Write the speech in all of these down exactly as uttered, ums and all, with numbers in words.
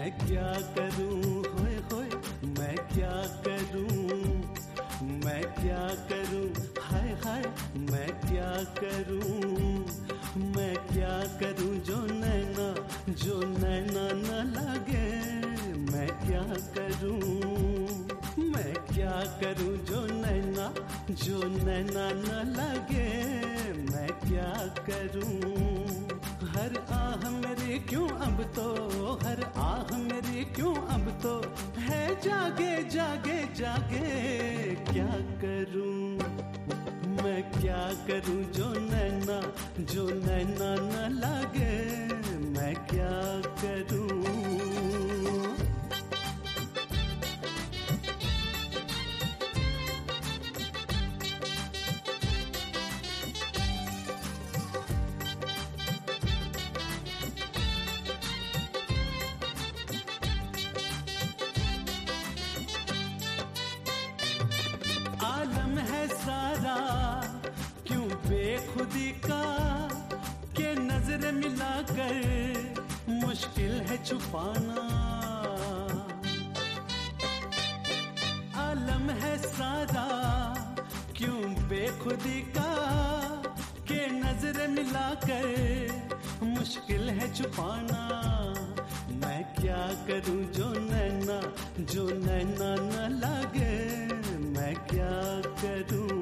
मैं क्या करूं होए होए मैं क्या करूं मैं क्या करूं हाय हाय मैं क्या करूं मैं क्या करूं जो नैना जो नैना न लगे मैं क्या करूं मैं क्या करूं जो नैना जो नैना न लगे मैं क्या करूं हर आह मेरी क्यों अब तो हर आह मेरी क्यों अब तो है जागे जागे जागे क्या करूं मैं क्या करूं जो नैना जो नैना न लगे मैं क्या करूं आलम है सारा क्यों बेखुदी का के नजर मिलाकर मुश्किल है छुपाना आलम है सारा क्यों बेखुदी का के नजर मिलाकर मुश्किल है छुपाना मैं क्या करूं जो नैना जो नैना न लगे मैं क्या करूं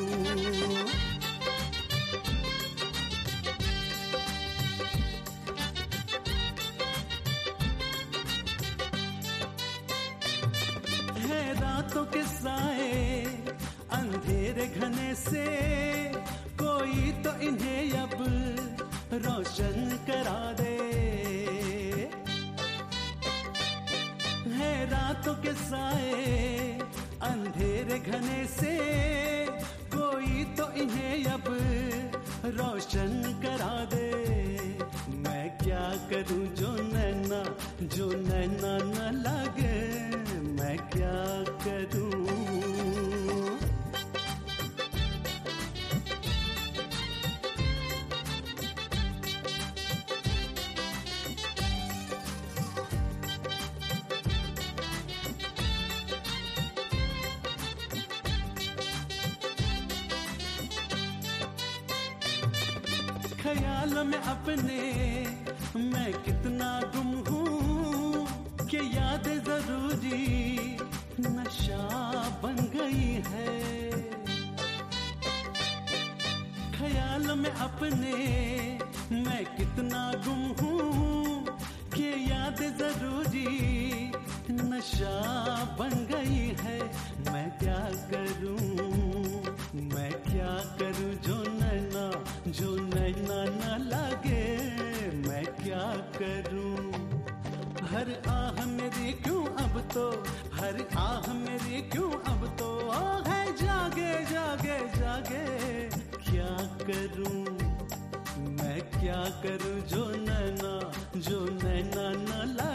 है रातों के साए अंधेरे घने से कोई तो इन्हें अब रोशन करा दे है रातों के साए अंधेरे घने से कोई तो इन्हें अब रोशन करा दे मैं क्या करूं जो नैना जो नैना न लगे मैं क्या करूं ख्याल में अपने मैं कितना गुम हूँ कि याद जरूरी नशा बन गई है ख्याल में अपने मैं कितना गुम हूँ कि याद जरूरी नशा बन गई है मैं क्या करूँ मैं क्या करूं जो नैना जो नैना न लगे मैं क्या करूं हर आह मेरी क्यों अब तो हर आह मेरी क्यों अब तो है जागे जागे जागे क्या करूं मैं क्या करूं जो नैना जो नैना न लगे